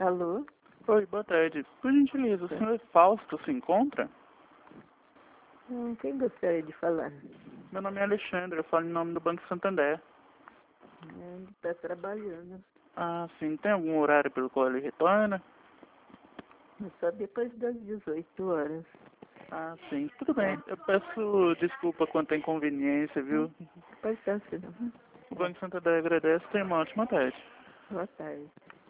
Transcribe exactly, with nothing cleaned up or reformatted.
Alô? Oi, boa tarde. Por gentileza, o senhor Fausto se encontra? Hum, quem gostaria de falar? Meu nome é Alexandre, eu falo em nome do Banco Santander. Ele está trabalhando. Ah, sim. Tem algum horário pelo qual ele retorna? Só depois das dezoito horas. Ah, sim. Tudo bem. Eu peço desculpa quanto à inconveniência, viu? Importância, não? O Banco Santander agradece. Tenha uma ótima tarde. Boa tarde.